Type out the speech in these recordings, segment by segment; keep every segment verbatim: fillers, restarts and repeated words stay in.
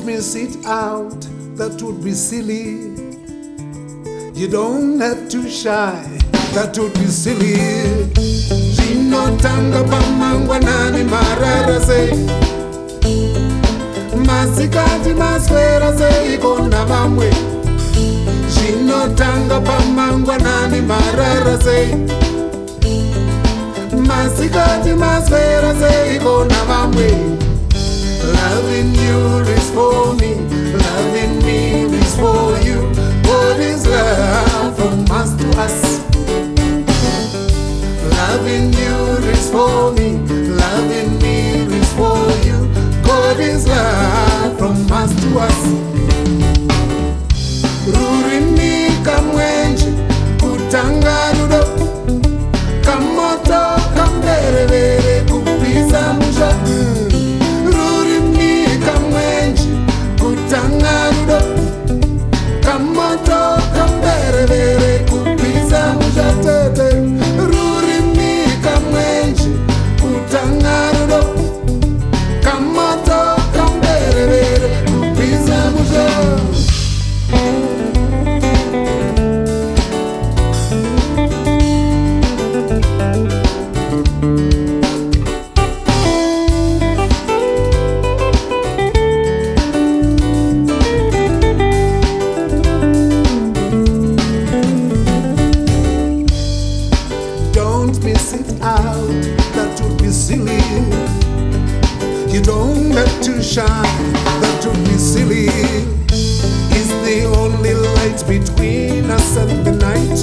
Don't miss it out, that would be silly. You don't have to shy, that would be silly. Zvinotanga pamangwanani marara sei, masikati maswera seiko navamwe. Zvinotanga pamangwanani marara sei, masikati maswera seiko navamwe. Loving you is for me, loving me is for you. What is love from us to us? Loving you is for me, loving me is for you. God is love from us to us. Rurini kamwenje, kutanga rudo, kamoto kamberevere, kupisa musha. Rurini kamwenje, kutanga rudo, kamoto kamberevere, kupisa musha tete. Rurini kamwenje, kutanga rudo, kamoto kamberevere, kupisa musha. Don't miss it out, that would be silly. You don't have to shine, that would be silly. Is the only light between us and the night.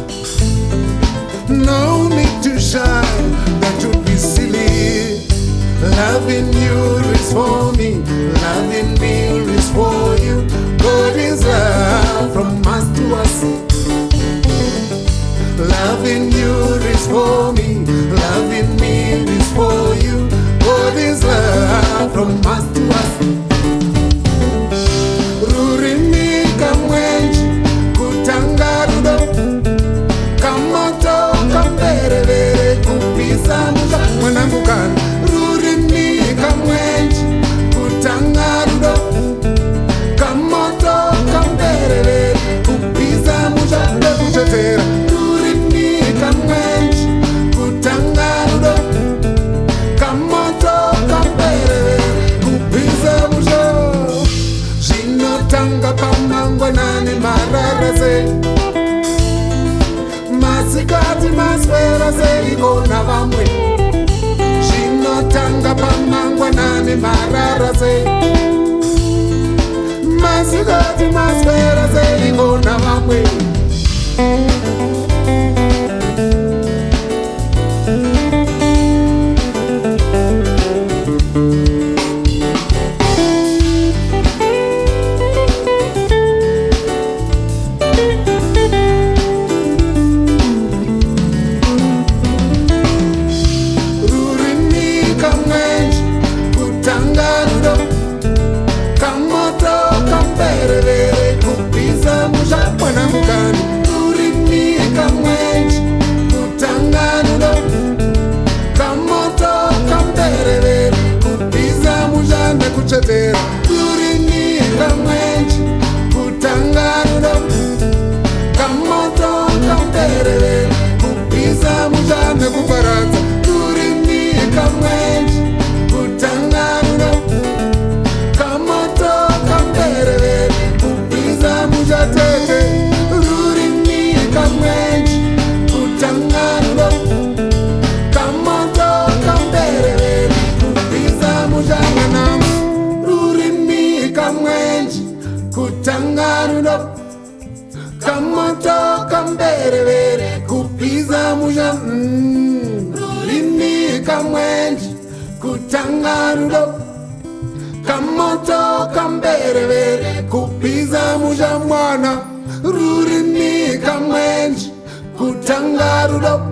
No need to shine, that would be silly. Loving you is for me, loving me is for you. God is love from us to us. Loving you is for me, loving me is for you. God is love from us to us. Rurini kamwenji, kutanga rudo, kamoto kamberevere, kupisa musha. Mwanangu kana. Rurini kamwenji, kutanga rudo, kamoto kamberevere, kupisa musha. Ndekuchetera. Kamwenji, kutanga rudo, kamoto kamberevere, kupisa musha. Zvinotanga pamangwanani marara sei, masikati maswera seiko navamwe. Zvinotanga pamangwanani marara sei, masikati maswera seiko navamwe. Rurini kamwenji, kutanga rudo, kamoto kamberevere, kupisa musha nekuparadza. Rurini kamwenji, kutanga rudo, kamoto kamberevere, kupisa musha tete. Rurini kamwenji, kutanga rudo, kamoto kamberevere, kupisa musha nanamu. Kamwenji, kutanga rudo, kamoto kamberevere, kupisa musha. mm. Rurini kamwenji, kutanga rudo, kamoto kamberevere, kupisa musha mwana. Rurini kamwenji, kutanga rudo,